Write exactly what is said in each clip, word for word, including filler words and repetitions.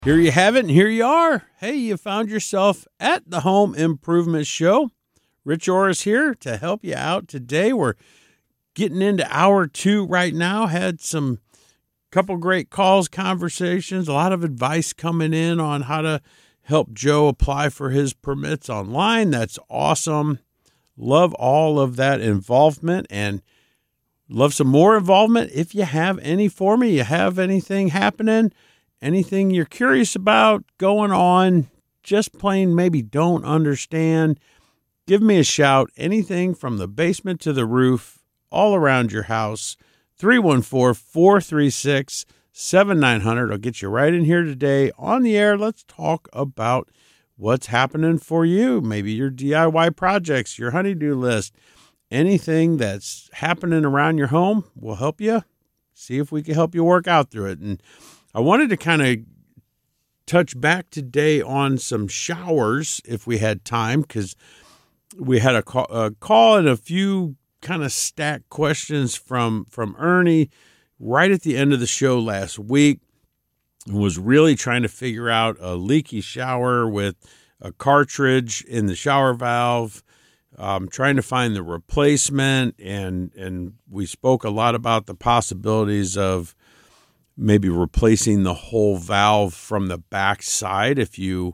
Here you have it, and here you are. Hey, you found yourself at the Home Improvement Show. Rich Orris here to help you out today. We're getting into hour two right now. Had some couple great calls, conversations, a lot of advice coming in on how to help Joe apply for his permits online. That's awesome. Love all of that involvement and love some more involvement. If you have any for me, you have anything happening, anything you're curious about going on, just plain maybe don't understand, give me a shout. Anything from the basement to the roof, all around your house, three one four, four three six, seven nine zero zero. I'll get you right in here today on the air. Let's talk about what's happening for you. Maybe your D I Y projects, your honey-do list, anything that's happening around your home. We'll help you. See if we can help you work out through it. And I wanted to kind of touch back today on some showers if we had time, because we had a call, a call and a few kind of stacked questions from, from Ernie right at the end of the show last week. Was really trying to figure out a leaky shower with a cartridge in the shower valve, um, trying to find the replacement. And, and we spoke a lot about the possibilities of maybe replacing the whole valve from the back side. If you,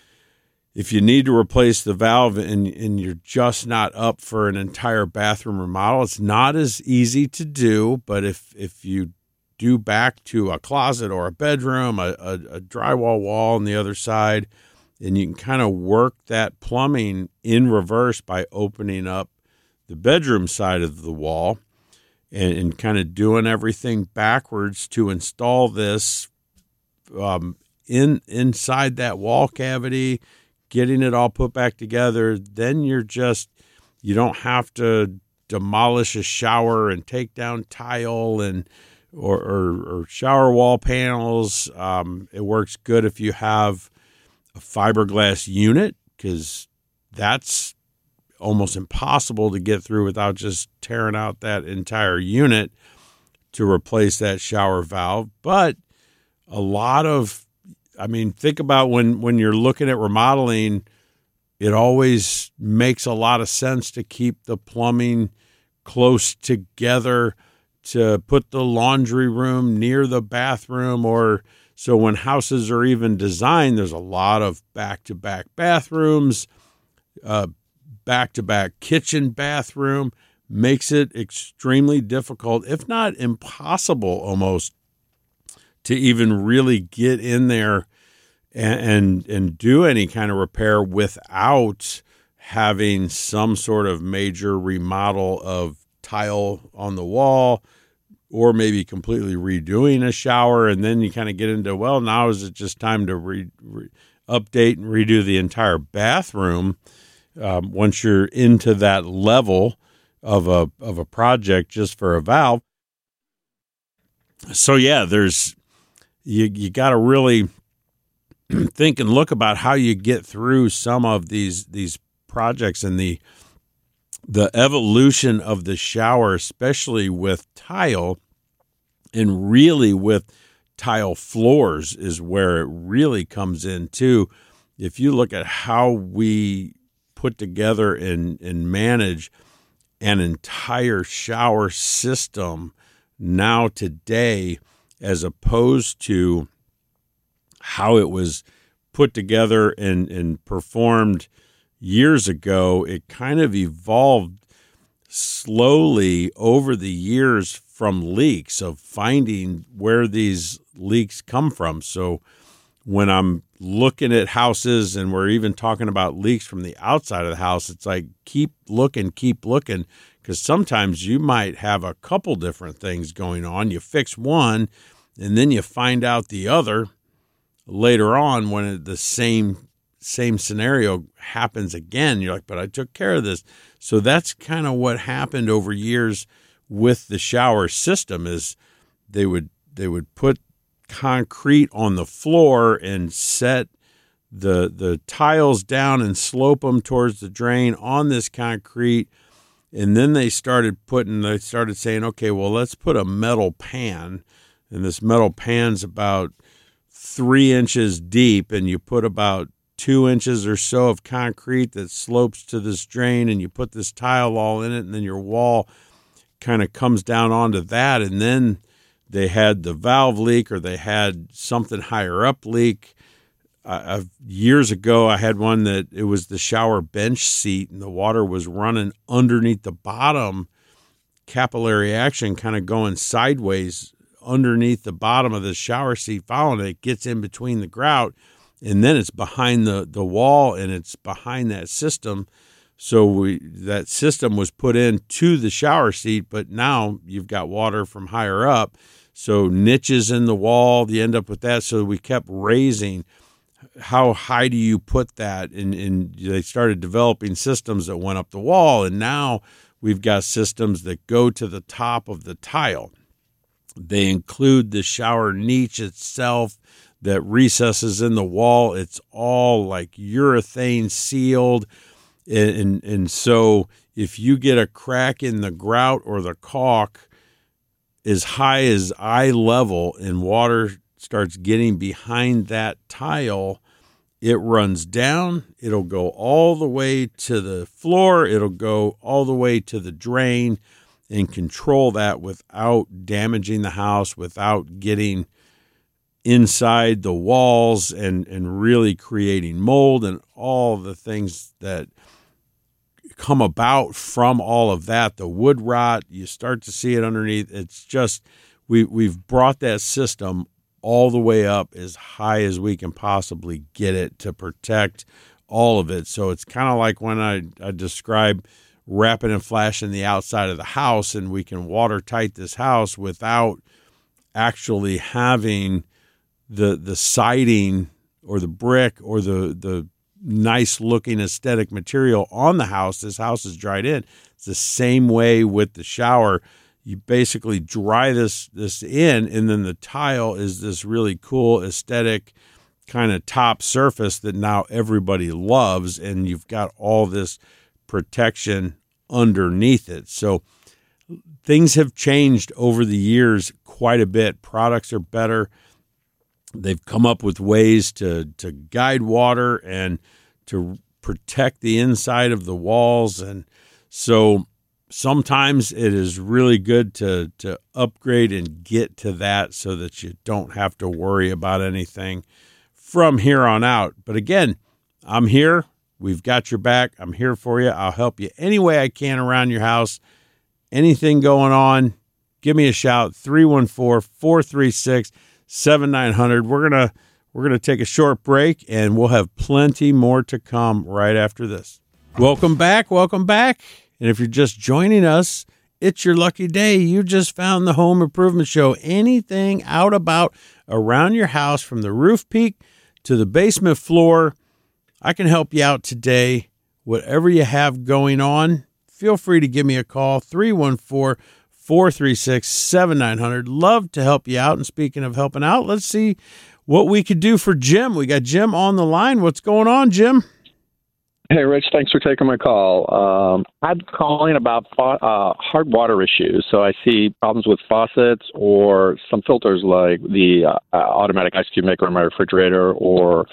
if you need to replace the valve and, and you're just not up for an entire bathroom remodel, it's not as easy to do. But if, if you do back to a closet or a bedroom, a, a, a drywall wall on the other side, and you can kind of work that plumbing in reverse by opening up the bedroom side of the wall and, and kind of doing everything backwards to install this um, in inside that wall cavity, getting it all put back together. Then you're just, you don't have to demolish a shower and take down tile and Or, or, or shower wall panels. Um, it works good if you have a fiberglass unit, because that's almost impossible to get through without just tearing out that entire unit to replace that shower valve. But a lot of, I mean, think about when, when you're looking at remodeling, it always makes a lot of sense to keep the plumbing close together, to put the laundry room near the bathroom. Or so when houses are even designed, there's a lot of back-to-back bathrooms, uh, back-to-back kitchen bathroom, makes it extremely difficult, if not impossible almost, to even really get in there and, and, and do any kind of repair without having some sort of major remodel of tile on the wall, or maybe completely redoing a shower. And then you kind of get into, well, now is it just time to re, re, update and redo the entire bathroom um, once you're into that level of a of a project just for a valve. So yeah, there's you you got to really think and look about how you get through some of these these projects, and the the evolution of the shower, especially with tile, and really with tile floors, is where it really comes in too. If you look at how we put together and, and manage an entire shower system now today, as opposed to how it was put together and, and performed years ago, it kind of evolved slowly over the years from leaks, of finding where these leaks come from. So when I'm looking at houses and we're even talking about leaks from the outside of the house, it's like, keep looking, keep looking, because sometimes you might have a couple different things going on. You fix one, and then you find out the other later on when it, the same same scenario happens again. You're like, but I took care of this. So that's kind of what happened over years with the shower system, is they would they would put concrete on the floor and set the the tiles down and slope them towards the drain on this concrete. And then they started putting, they started saying, okay, well, let's put a metal pan. And this metal pan's about three inches deep, and you put about two inches or so of concrete that slopes to this drain, and you put this tile all in it, and then your wall kind of comes down onto that, and then they had the valve leak or they had something higher up leak. Uh, years ago, I had one that it was the shower bench seat, and the water was running underneath the bottom, capillary action kind of going sideways underneath the bottom of the shower seat following it. It gets in between the grout, and then it's behind the, the wall, and it's behind that system. So we that system was put into the shower seat, but now you've got water from higher up. So niches in the wall, you end up with that. So we kept raising. How high do you put that? And, and they started developing systems that went up the wall, and now we've got systems that go to the top of the tile. They include the shower niche itself that recesses in the wall. It's all like urethane sealed. And, and, and so if you get a crack in the grout or the caulk as high as eye level and water starts getting behind that tile, it runs down. It'll go all the way to the floor. It'll go all the way to the drain and control that without damaging the house, without getting inside the walls and, and really creating mold and all the things that come about from all of that. The wood rot, you start to see it underneath. It's just, we, we've brought that system all the way up as high as we can possibly get it to protect all of it. So it's kind of like when I, I describe wrapping and flashing the outside of the house, and we can watertight this house without actually having the the siding or the brick or the, the nice looking aesthetic material on the house. This house is dried in. It's the same way with the shower. You basically dry this this in, and then the tile is this really cool aesthetic kind of top surface that now everybody loves, and you've got all this protection underneath it. So things have changed over the years quite a bit. Products are better. They've come up with ways to to guide water and to protect the inside of the walls, and so sometimes it is really good to to upgrade and get to that so that you don't have to worry about anything from here on out. But again, I'm here. We've got your back. I'm here for you. I'll help you any way I can around your house. Anything going on, give me a shout, three one four, four three six, seven nine zero zero. We're going to we're going to take a short break, and we'll have plenty more to come right after this. Welcome back. Welcome back. And if you're just joining us, it's your lucky day. You just found the Home Improvement Show. Anything out about around your house, from the roof peak to the basement floor, I can help you out today. Whatever you have going on, feel free to give me a call, three one four, four three six, seven nine zero zero. Love to help you out. And speaking of helping out, let's see what we could do for Jim. We got Jim on the line. What's going on, Jim? Hey, Rich, thanks for taking my call. Um, I'm calling about uh, hard water issues. So I see problems with faucets or some filters like the uh, automatic ice cube maker in my refrigerator, or,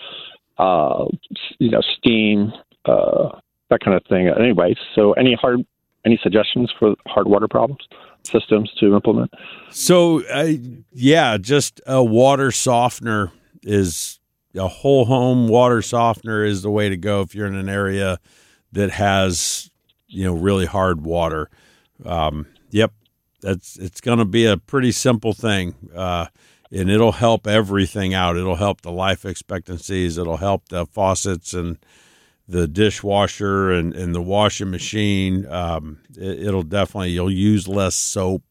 uh, you know, steam, uh, that kind of thing. Anyway, so any hard, any suggestions for hard water problems, systems to implement? So, uh, yeah, just a water softener is... A whole home water softener is the way to go if you're in an area that has, you know, really hard water. Um, yep, that's it's going to be a pretty simple thing, uh, and it'll help everything out. It'll help the life expectancies. It'll help the faucets and the dishwasher and, and the washing machine. Um, it, it'll definitely, you'll use less soap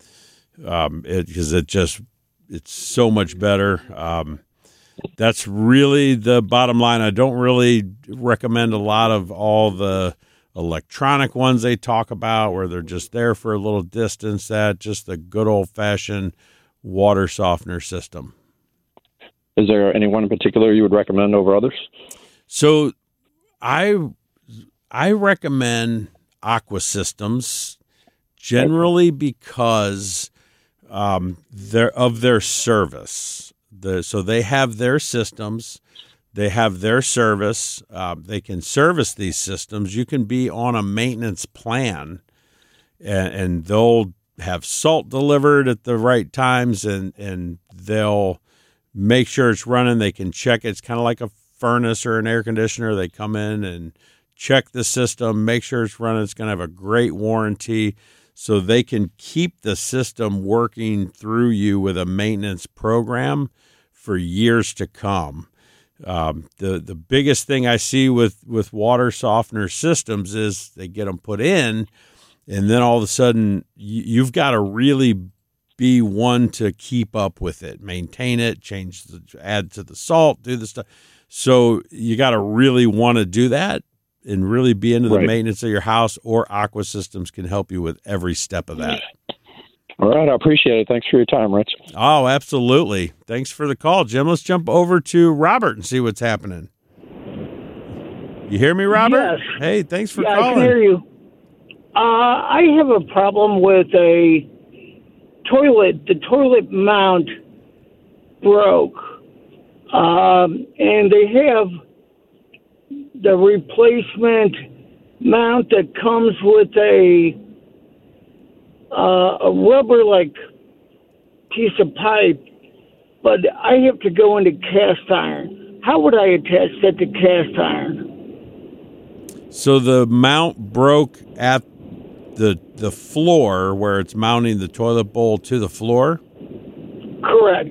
um, it, because it just it's so much better. Um, That's really the bottom line. I don't really recommend a lot of all the electronic ones they talk about where they're just there for a little distance. That just the good old-fashioned water softener system. Is there any one in particular you would recommend over others? So I I recommend Aqua Systems generally because um, they're, of their service. The, so they have their systems. They have their service. Uh, they can service these systems. You can be on a maintenance plan, and, and they'll have salt delivered at the right times, and, and they'll make sure it's running. They can check it. It's kind of like a furnace or an air conditioner. They come in and check the system, make sure it's running. It's going to have a great warranty, so they can keep the system working through you with a maintenance program for years to come. Um, the the biggest thing I see with, with water softener systems is they get them put in, and then all of a sudden you, you've got to really be one to keep up with it, maintain it, change the, add to the salt, do the stuff. So you got to really want to do that and really be into the right. maintenance of your house, or Aqua Systems can help you with every step of that. All right. I appreciate it. Thanks for your time, Rich. Oh, absolutely. Thanks for the call, Jim. Let's jump over to Robert and see what's happening. You hear me, Robert? Yes. Hey, thanks for yeah, calling. I can hear you. Uh, I have a problem with a toilet. The toilet mount broke. Um, and they have the replacement mount that comes with a uh, a rubber-like piece of pipe, but I have to go into cast iron. How would I attach that to cast iron? So the mount broke at the the floor where it's mounting the toilet bowl to the floor? Correct.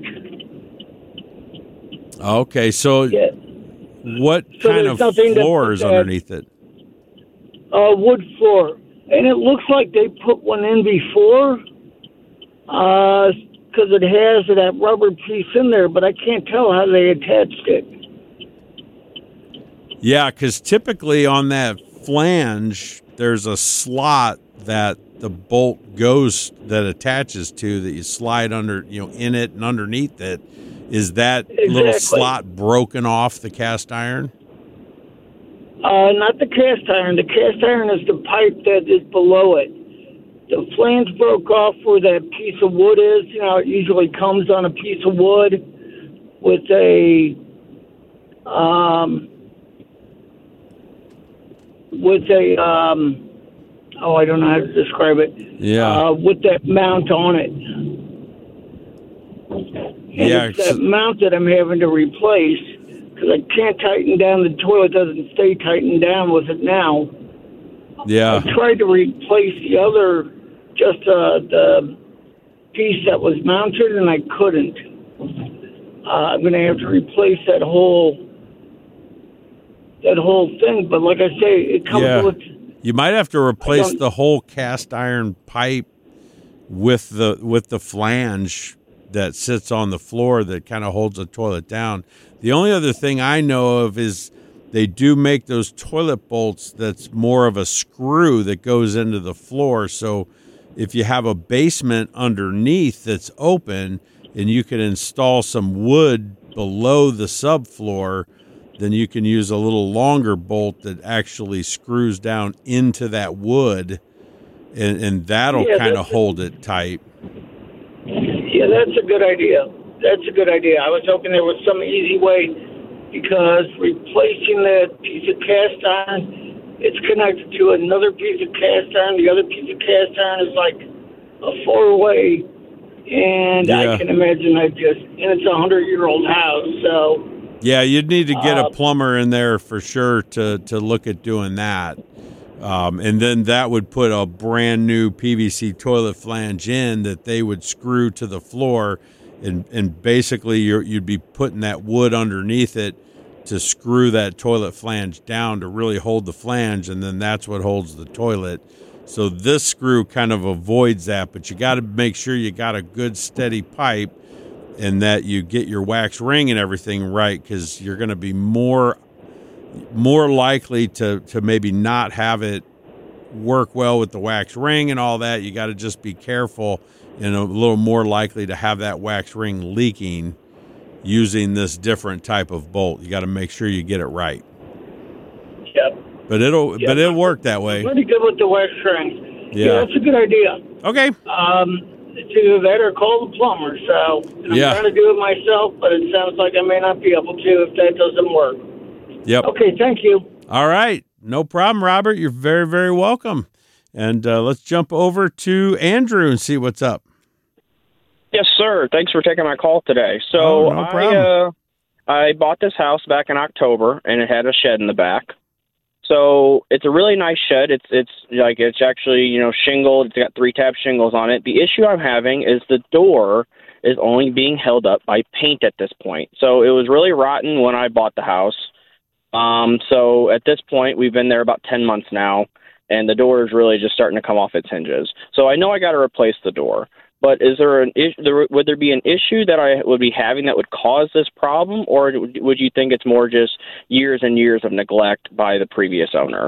Okay, so Yeah. what So kind there's of nothing to floor put is that- underneath it? Uh, wood floor. And it looks like they put one in before, because it has that rubber piece in there, but I can't tell how they attached it. Yeah, because typically on that flange, there's a slot that the bolt goes that attaches to that you slide under, you know, in it and underneath it. Is that little Exactly. slot broken off the cast iron? Uh, not the cast iron. The cast iron is the pipe that is below it. The flange broke off where that piece of wood is. You know, it usually comes on a piece of wood with a, um, with a, um, oh, I don't know how to describe it. Yeah. Uh, with that mount on it. And Yeah, it's that so- mount that I'm having to replace because I can't tighten down. The toilet doesn't stay tightened down with it now. Yeah. I tried to replace the other, just uh, the piece that was mounted, and I couldn't. Uh, I'm going to have to replace that whole that whole thing. But like I say, it comes Yeah. with. You might have to replace don't- the whole cast iron pipe with the with the flange that sits on the floor that kind of holds the toilet down. The only other thing I know of is they do make those toilet bolts that's more of a screw that goes into the floor. So if you have a basement underneath that's open and you can install some wood below the subfloor, then you can use a little longer bolt that actually screws down into that wood, and, and that'll Yeah, kind of that's- hold it tight. Yeah, that's a good idea. That's a good idea. I was hoping there was some easy way, because replacing that piece of cast iron, it's connected to another piece of cast iron. The other piece of cast iron is like a four-way, and Yeah. I can imagine I just, and it's a hundred-year-old house, so Yeah, you'd need to get a Uh, plumber in there for sure to, to look at doing that. Um, and then that would put a brand new P V C toilet flange in that they would screw to the floor. And, and basically you're, you'd be putting that wood underneath it to screw that toilet flange down to really hold the flange. And then that's what holds the toilet. So this screw kind of avoids that, but you got to make sure you got a good steady pipe and that you get your wax ring and everything right, because you're going to be more more likely to, to maybe not have it work well with the wax ring and all that. You got to just be careful, and a little more likely to have that wax ring leaking using this different type of bolt. You got to make sure you get it right. yep. But it'll Yeah. but it'll work that way. Pretty good with the wax ring. Yeah. That's a good idea. Okay. Um, it's either that or call the plumber. So and I'm Yeah. trying to do it myself, but it sounds like I may not be able to if that doesn't work. Yep. Okay, thank you. All right. No problem, Robert. You're very, very welcome. And uh, let's jump over to Andrew and see what's up. Yes, sir. Thanks for taking my call today. So Oh, no I problem. uh, I bought this house back in October, and it had a shed in the back. So it's a really nice shed. It's it's like it's actually you know shingled. It's got three tab shingles on it. The issue I'm having is the door is only being held up by paint at this point. So it was really rotten when I bought the house. Um, so at this point, we've been there about ten months now, and the door is really just starting to come off its hinges. So I know I got to replace the door. But is there an is- there, would there be an issue that I would be having that would cause this problem, or would you think it's more just years and years of neglect by the previous owner?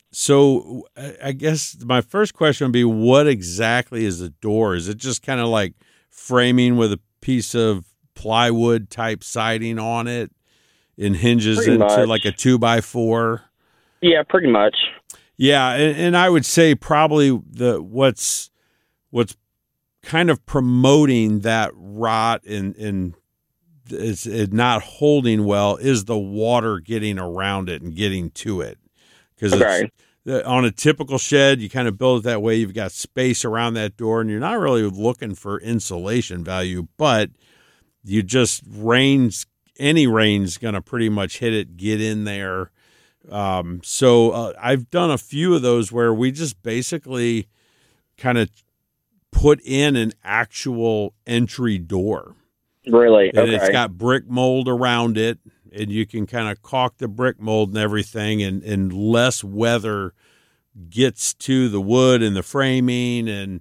So I guess my first question would be, what exactly is the door? Is it just kind of like framing with a piece of plywood type siding on it and hinges Pretty into much. like a two by four? Yeah, pretty much. Yeah, and, and I would say probably the what's what's kind of promoting that rot and and it's it not holding well is the water getting around it and getting to it. Because Okay. on a typical shed, you kind of build it that way. You've got space around that door, and you're not really looking for insulation value, but you just rain's any rain's going to pretty much hit it, get in there. Um, so uh, I've done a few of those where we just basically kind of put in an actual entry door. Really? And Okay. it's got brick mold around it, and you can kind of caulk the brick mold and everything, and, and less weather gets to the wood and the framing, and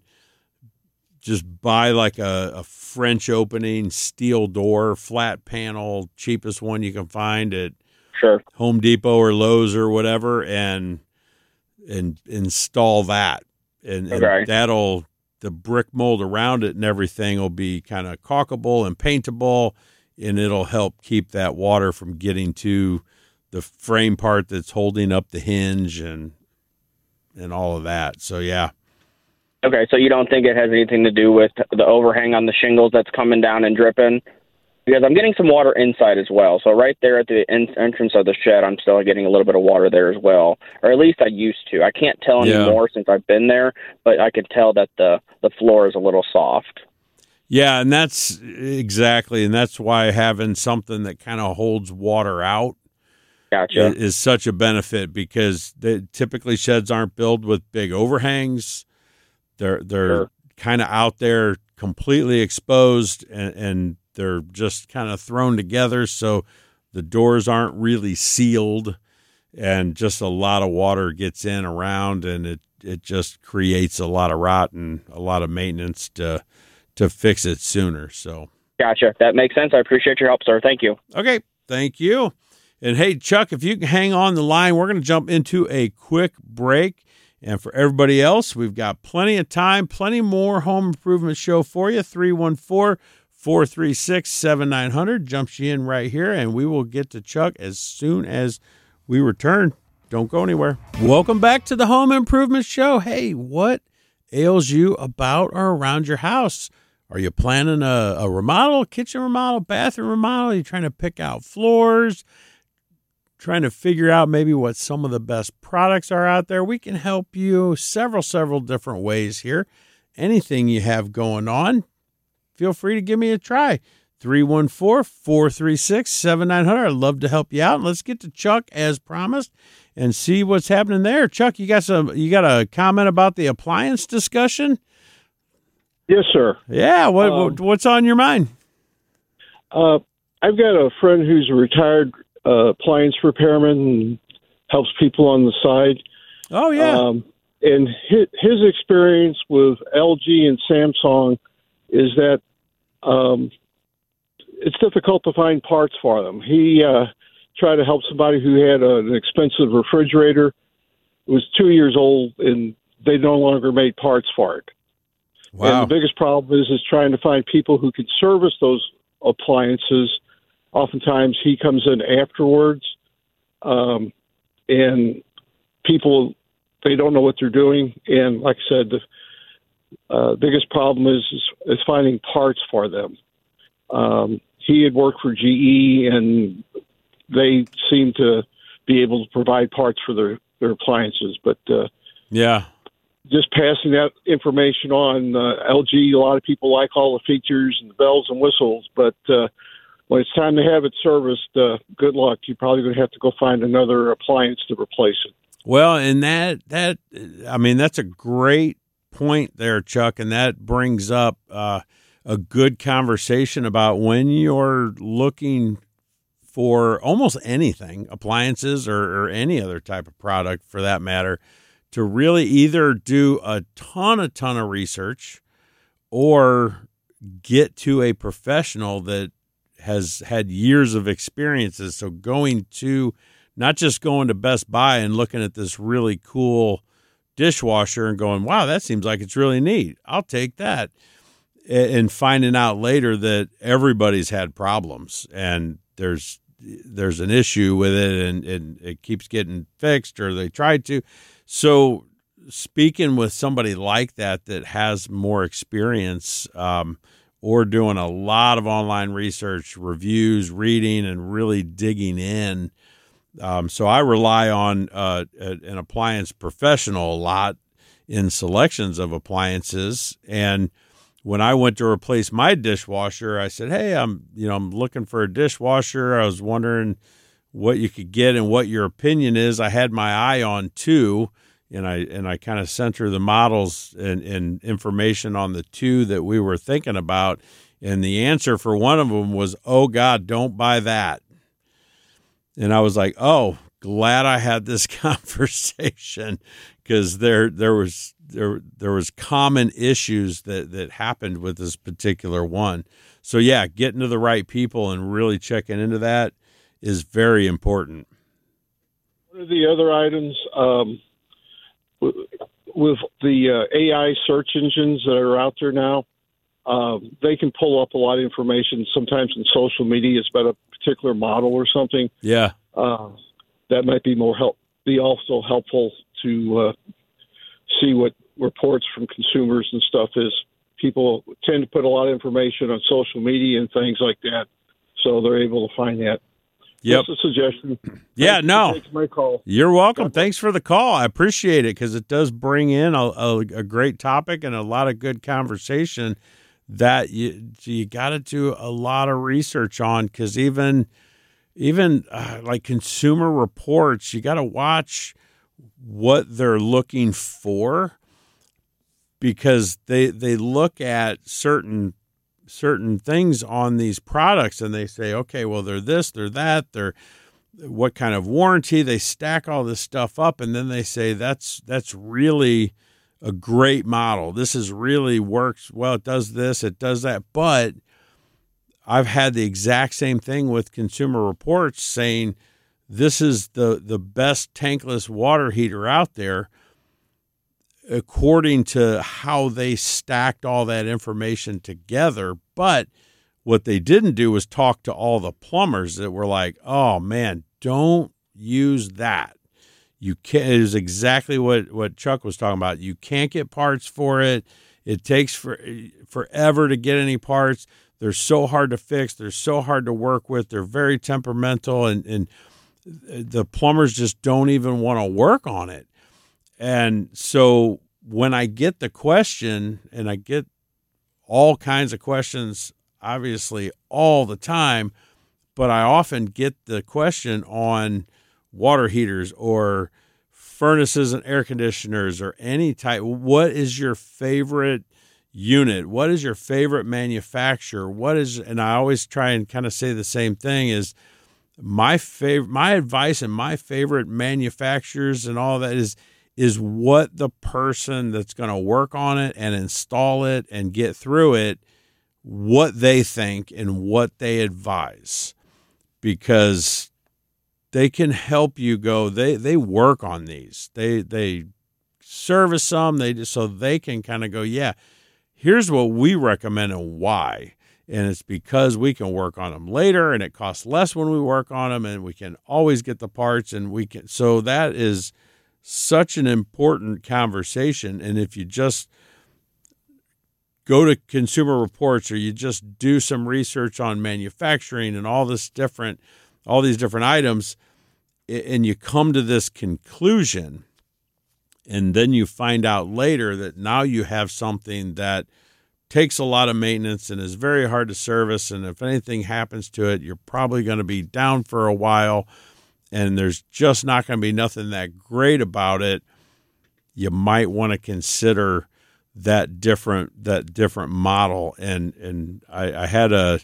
just buy like a, a French opening steel door, flat panel, cheapest one you can find at Sure. Home Depot or Lowe's or whatever, and and install that. And, and Okay. that'll, the brick mold around it and everything will be kind of caulkable and paintable, and it'll help keep that water from getting to the frame part that's holding up the hinge and and all of that. So, yeah. Okay, so you don't think it has anything to do with the overhang on the shingles that's coming down and dripping? Because I'm getting some water inside as well. So right there at the en- entrance of the shed, I'm still getting a little bit of water there as well. Or at least I used to. I can't tell Yeah. anymore since I've been there, but I can tell that the, the floor is a little soft. Yeah, and that's exactly, and that's why having something that kind of holds water out Gotcha. is, is such a benefit, because they, typically sheds aren't built with big overhangs. They're they're Sure. kind of out there completely exposed, and, and they're just kind of thrown together, so the doors aren't really sealed, and just a lot of water gets in around, and it, it just creates a lot of rot and a lot of maintenance to to fix it sooner. So, Gotcha. That makes sense. I appreciate your help, sir. Thank you. okay, thank you. And hey, Chuck, if you can hang on the line, we're going to jump into a quick break. And for everybody else, we've got plenty of time, plenty more home improvement show for you. three one four, four three six, seven nine zero zero jumps you in right here, and we will get to Chuck as soon as we return. Don't go anywhere. Welcome back to the Home Improvement Show. Hey, what ails you about or around your house? Are you planning a, a remodel, kitchen remodel, bathroom remodel? Are you trying to pick out floors? Trying to figure out maybe what some of the best products are out there? We can help you several, several different ways here. Anything you have going on, feel free to give me a try. three one four, four three six, seven nine zero zero. I'd love to help you out. And let's get to Chuck as promised and see what's happening there. Chuck, you got some, you got a comment about the appliance discussion? Yes, sir. Yeah. What, Um, what what's on your mind? Uh, I've got a friend who's a retired uh, appliance repairman and helps people on the side. Oh, yeah. Um, and his, his experience with L G and Samsung is that um, it's difficult to find parts for them. He uh, tried to help somebody who had a, an expensive refrigerator. It was two years old, and they no longer made parts for it. Wow. And the biggest problem is is trying to find people who can service those appliances. Oftentimes, he comes in afterwards, um, and people, they don't know what they're doing. And like I said, the, uh, biggest problem is, is is finding parts for them. Um, he had worked for G E, and they seem to be able to provide parts for their, their appliances. But uh, yeah, just passing that information on. uh, L G, a lot of people like all the features and the bells and whistles, but uh, when it's time to have it serviced, uh, good luck. You're probably going to have to go find another appliance to replace it. Well, and that, that I mean, that's a great point there, Chuck, and that brings up uh, a good conversation about when you're looking for almost anything, appliances or, or any other type of product for that matter, to really either do a ton, a ton of research or get to a professional that has had years of experiences. So going to, not just going to Best Buy and looking at this really cool dishwasher and going, wow, that seems like it's really neat, I'll take that. And finding out later that everybody's had problems and there's there's an issue with it and, and it keeps getting fixed or they tried to. So speaking with somebody like that that has more experience, um, or doing a lot of online research, reviews, reading, and really digging in. Um, so I rely on uh, an appliance professional a lot in selections of appliances. And when I went to replace my dishwasher, I said, "Hey, I'm you know I'm looking for a dishwasher. I was wondering what you could get and what your opinion is." I had my eye on two, and I and I kind of sent her the models and, and information on the two that we were thinking about. And the answer for one of them was, "Oh God, don't buy that." And I was like, "Oh, glad I had this conversation," because there there was there there was common issues that that happened with this particular one. So yeah, getting to the right people and really checking into that is very important. One of the other items, um, with the uh, A I search engines that are out there now, um, they can pull up a lot of information. Sometimes in social media, it's about a particular model or something. Yeah, uh, that might be more help. Be also helpful to uh, see what reports from consumers and stuff is. People tend to put a lot of information on social media and things like that, so they're able to find that. Yep. Just a suggestion. Yeah, Thanks no. for taking my call. You're welcome. Thanks for the call. I appreciate it because it does bring in a, a, a great topic and a lot of good conversation that you you got to do a lot of research on, because even even uh, like Consumer Reports, you got to watch what they're looking for, because they they look at certain certain things on these products and they say, okay, well, they're this, they're that, they're what kind of warranty. They stack all this stuff up and then they say that's that's really a great model. This is really works well. It does this, it does that. But I've had the exact same thing with Consumer Reports saying this is the the best tankless water heater out there, according to how they stacked all that information together. But what they didn't do was talk to all the plumbers that were like, oh man, don't use that. You can't, it is exactly what, what Chuck was talking about. You can't get parts for it. It takes for, forever to get any parts. They're so hard to fix. They're so hard to work with. They're very temperamental, and, and the plumbers just don't even want to work on it. And so when I get the question, and I get all kinds of questions, obviously all the time, but I often get the question on water heaters or furnaces and air conditioners or any type. What is your favorite unit? What is your favorite manufacturer? What is, and I always try and kind of say the same thing, is my favorite, my advice and my favorite manufacturers and all that is, is what the person that's going to work on it and install it and get through it, what they think and what they advise, because they can help you go, they, they work on these, they, they service them, they just, so they can kind of go, yeah, here's what we recommend and why. And it's because we can work on them later and it costs less when we work on them and we can always get the parts and we can, so that is such an important conversation. And if you just go to Consumer Reports or you just do some research on manufacturing and all this different, all these different items, and you come to this conclusion, and then you find out later that now you have something that takes a lot of maintenance and is very hard to service, and if anything happens to it, you're probably going to be down for a while, and there's just not going to be nothing that great about it. You might want to consider that different that different model. And and I, I had a,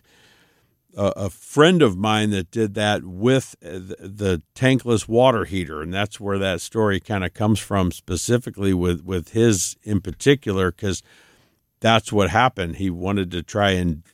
a a friend of mine that did that with the, the tankless water heater, and that's where that story kind of comes from, specifically with with his in particular, because that's what happened. He wanted to try and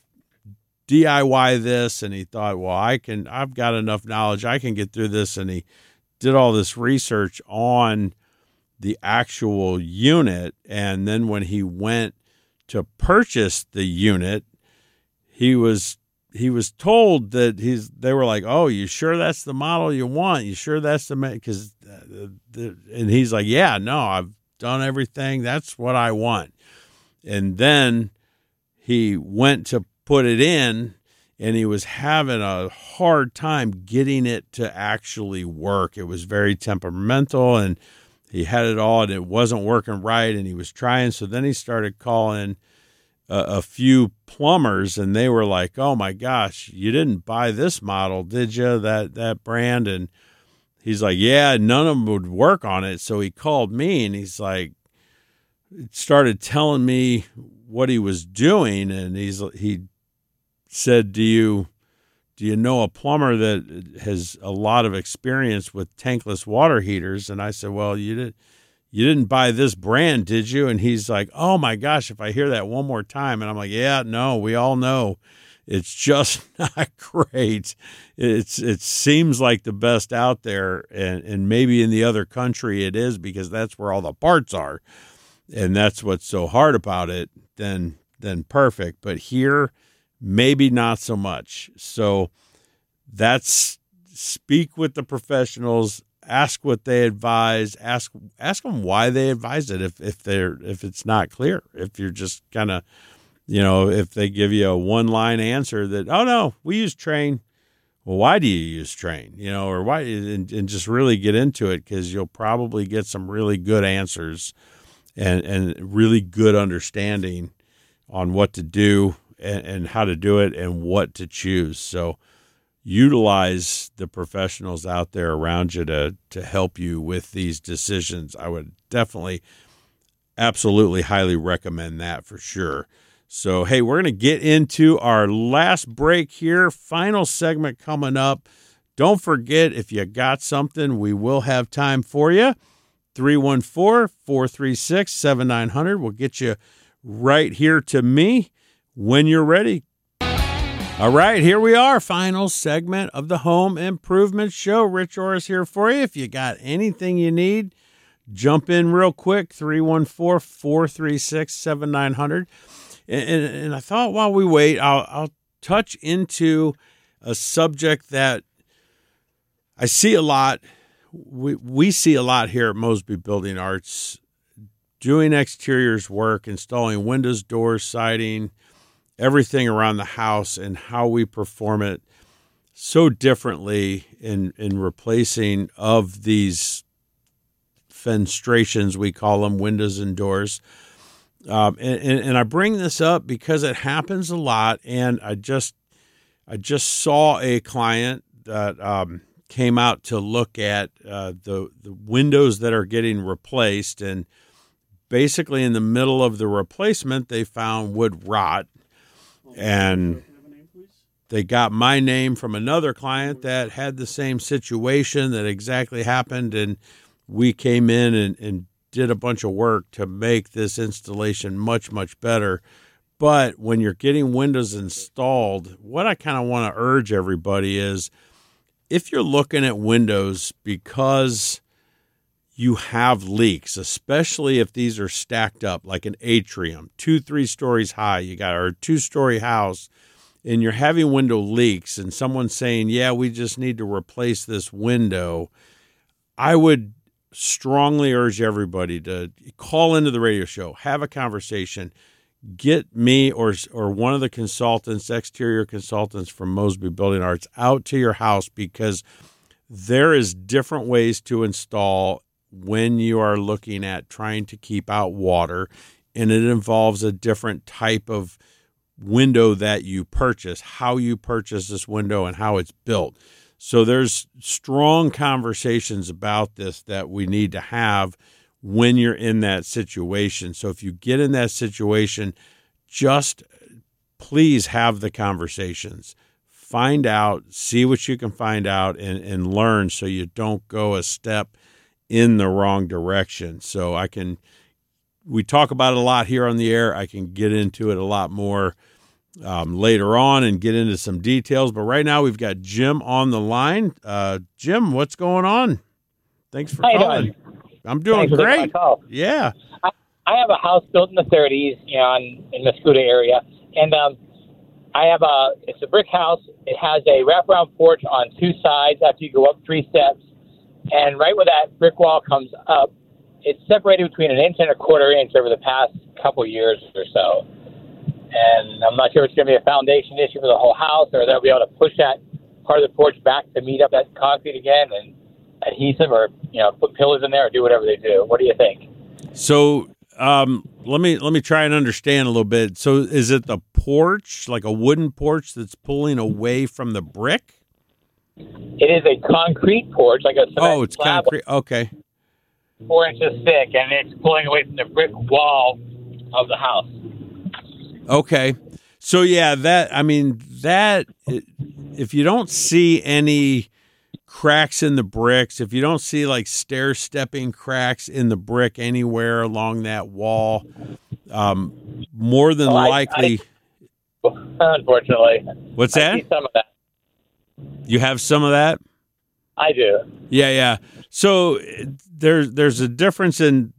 D I Y this, and he thought, well, I can I've got enough knowledge, I can get through this, and he did all this research on the actual unit, and then when he went to purchase the unit, he was he was told that he's they were like, oh, you sure that's the model you want? You sure that's the because the, the, and he's like, yeah, no, I've done everything, that's what I want. And then he went to put it in, and he was having a hard time getting it to actually work. It was very temperamental, and he had it all, and it wasn't working right, and he was trying. So then he started calling a, a few plumbers, and they were like, oh, my gosh, you didn't buy this model, did you, that that brand? And he's like, yeah, none of them would work on it. So he called me, and he's like, started telling me what he was doing, and he's he said, do you do you know a plumber that has a lot of experience with tankless water heaters? And I said, well, you did you didn't buy this brand, did you? And he's like, oh my gosh, if I hear that one more time. And I'm like, yeah, no, we all know it's just not great. It's it seems like the best out there, and, and maybe in the other country it is because that's where all the parts are. And that's what's so hard about it, then then perfect. But here, maybe not so much. So that's speak with the professionals, ask what they advise, ask ask them why they advise it if if they're if it's not clear. If you're just kind of, you know, if they give you a one-line answer that, oh no, we use Trane. Well, why do you use Trane? You know, or why and, and just really get into it, because you'll probably get some really good answers and and really good understanding on what to do and, and how to do it and what to choose. So utilize the professionals out there around you to to help you with these decisions. I would definitely, absolutely highly recommend that for sure. So, hey, we're going to get into our last break here. Final segment coming up. Don't forget, if you got something, we will have time for you. three one four, four three six, seven nine zero zero. We'll get you right here to me when you're ready. All right, here we are. Final segment of the Home Improvement Show. Rich Orris here for you. If you got anything you need, jump in real quick. three one four, four three six, seven nine zero zero. And, and, and I thought while we wait, I'll, I'll touch into a subject that I see a lot. We we see a lot here at Mosby Building Arts, doing exteriors work, installing windows, doors, siding, everything around the house, and how we perform it so differently in, in replacing of these fenestrations, we call them, windows and doors. Um, and, and, and I bring this up because it happens a lot, and I just I just saw a client that um, came out to look at uh, the the windows that are getting replaced, and basically in the middle of the replacement, they found wood rot, and they got my name from another client that had the same situation that exactly happened, and we came in and, and did a bunch of work to make this installation much, much better. But when you're getting windows installed, what I kind of want to urge everybody is, if you're looking at windows because you have leaks, especially if these are stacked up like an atrium, two, three stories high, you got or a two-story house, and you're having window leaks, and someone's saying, yeah, we just need to replace this window, I would strongly urge everybody to call into the radio show, have a conversation, get me or or one of the consultants, exterior consultants from Mosby Building Arts, out to your house, because there is different ways to install when you are looking at trying to keep out water, and it involves a different type of window that you purchase, how you purchase this window, and how it's built. So there's strong conversations about this that we need to have when you're in that situation. So if you get in that situation, just please have the conversations. Find out, see what you can find out, and, and learn so you don't go a step in the wrong direction. So I can, we talk about it a lot here on the air. I can get into it a lot more um, later on and get into some details. But right now we've got Jim on the line. Uh, Jim, what's going on? Thanks for How calling. you doing? I'm doing Thanks for taking great. my call. Yeah. I, I have a house built in the thirties, you know, in, in the Mascoutah area, and um, I have a, it's a brick house. It has a wraparound porch on two sides after you go up three steps. And right where that brick wall comes up, it's separated between an inch and a quarter inch over the past couple years or so. And I'm not sure if it's going to be a foundation issue for the whole house, or they'll be able to push that part of the porch back to meet up that concrete again and adhesive, or, you know, put pillars in there or do whatever they do. What do you think? So um, let me let me try and understand a little bit. So is it the porch, like a wooden porch that's pulling away from the brick? It is a concrete porch, like a cement Oh, it's slab, concrete. Okay. four inches thick, and it's pulling away from the brick wall of the house. Okay. So, yeah, that, I mean, that, if you don't see any cracks in the bricks, if you don't see like stair stepping cracks in the brick anywhere along that wall, um, more than Oh, I- likely. I, unfortunately. What's I that? see some of that. You have some of that? I do. Yeah, yeah. So there's there's a difference in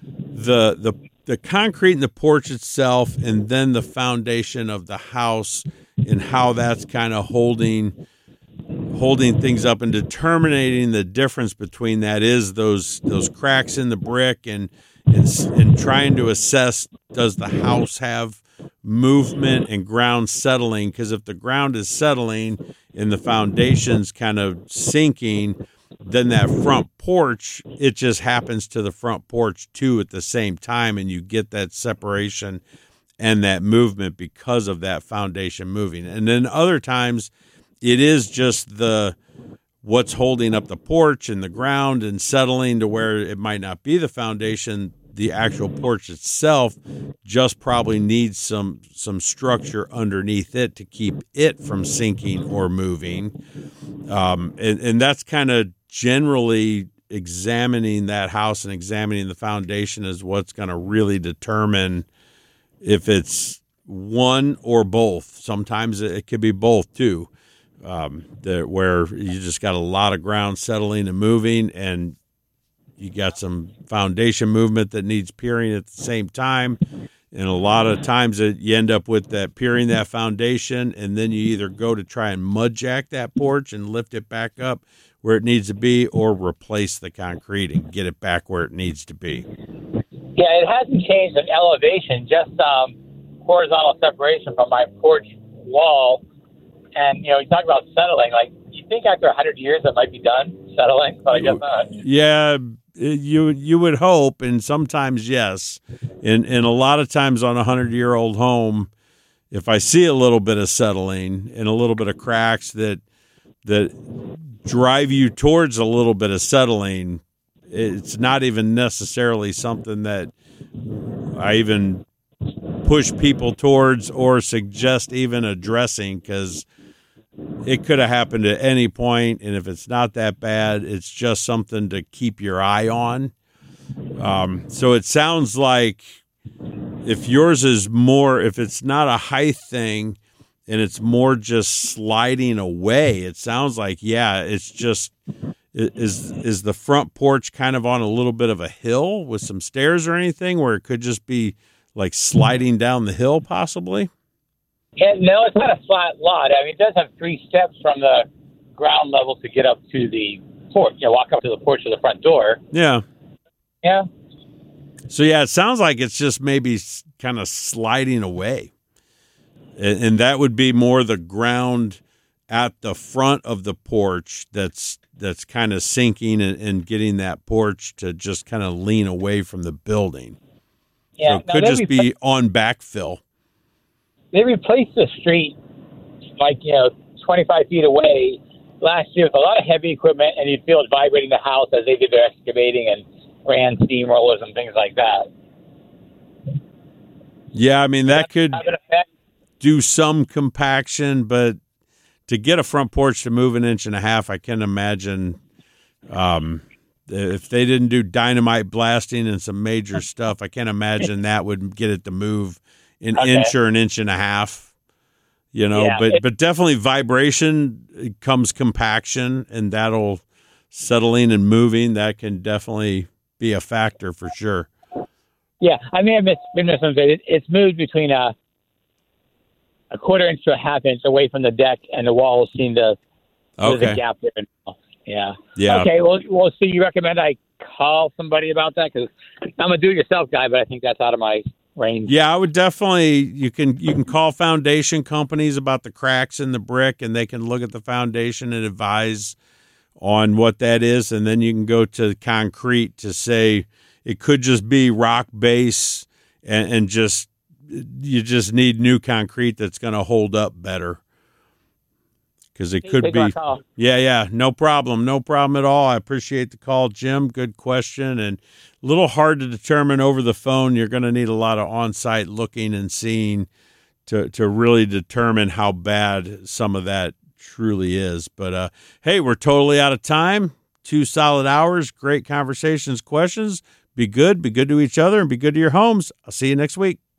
the the the concrete in the porch itself, and then the foundation of the house, and how that's kind of holding holding things up, and determining the difference between that is those those cracks in the brick, and and, and trying to assess, does the house have movement and ground settling? Because if the ground is settling and the foundation's kind of sinking, then that front porch, it just happens to the front porch too at the same time, and you get that separation and that movement because of that foundation moving. And then other times it is just the what's holding up the porch and the ground and settling to where it might not be the foundation. The actual porch itself just probably needs some some structure underneath it to keep it from sinking or moving. Um, and, and that's kind of generally examining that house and examining the foundation is what's going to really determine if it's one or both. Sometimes it could be both too, um, that where you just got a lot of ground settling and moving, and you got some foundation movement that needs piering at the same time. And a lot of times it, you end up with that piering that foundation, and then you either go to try and mud jack that porch and lift it back up where it needs to be, or replace the concrete and get it back where it needs to be. Yeah, it hasn't changed in elevation, just um, horizontal separation from my porch wall. And, you know, you talk about settling, like, you think after one hundred years it might be done settling, but I guess not. Yeah, you you would hope, and sometimes yes. And, and a lot of times on a hundred-year-old home, if I see a little bit of settling and a little bit of cracks that that drive you towards a little bit of settling, it's not even necessarily something that I even push people towards or suggest even addressing, because it could have happened at any point, and if it's not that bad, it's just something to keep your eye on. Um, so it sounds like if yours is more, if it's not a height thing and it's more just sliding away, it sounds like, yeah, it's just, is is the front porch kind of on a little bit of a hill with some stairs or anything, where it could just be like sliding down the hill possibly? Yeah, no, it's not a flat lot. I mean, it does have three steps from the ground level to get up to the porch, you know, walk up to the porch of the front door. Yeah. Yeah. So, yeah, it sounds like it's just maybe kind of sliding away. And, and that would be more the ground at the front of the porch that's that's kind of sinking and, and getting that porch to just kind of lean away from the building. Yeah, so it could just repl- be on backfill. They replaced the street like, you know, twenty-five feet away last year with a lot of heavy equipment, and you'd feel it vibrating the house as they did their excavating and ran steamrollers and things like that. Yeah, I mean, that could do some compaction, but to get a front porch to move an inch and a half, I can imagine um, if they didn't do dynamite blasting and some major stuff, I can't imagine that would get it to move an okay. inch or an inch and a half. You know, yeah, but, it, but definitely vibration comes compaction, and that'll settling and moving. That can definitely be a factor for sure. Yeah, I may have been misunderstood. It's moved between a a quarter inch to a half inch away from the deck, and the walls seem to okay. there's a gap there. Yeah. Yeah. Okay. Well, well. So you recommend I call somebody about that, because I'm a do-it-yourself guy, but I think that's out of my range. Yeah, I would definitely. You can you can call foundation companies about the cracks in the brick, and they can look at the foundation and advise on what that is, and then you can go to concrete to say it could just be rock base, and, and just you just need new concrete that's going to hold up better. Because it could be, yeah, yeah, no problem, no problem at all. I appreciate the call, Jim. Good question, and a little hard to determine over the phone. You're going to need a lot of on-site looking and seeing to to really determine how bad some of that truly is. But uh, hey, we're totally out of time. Two solid hours, great conversations, questions. Be good, be good to each other, and be good to your homes. I'll see you next week.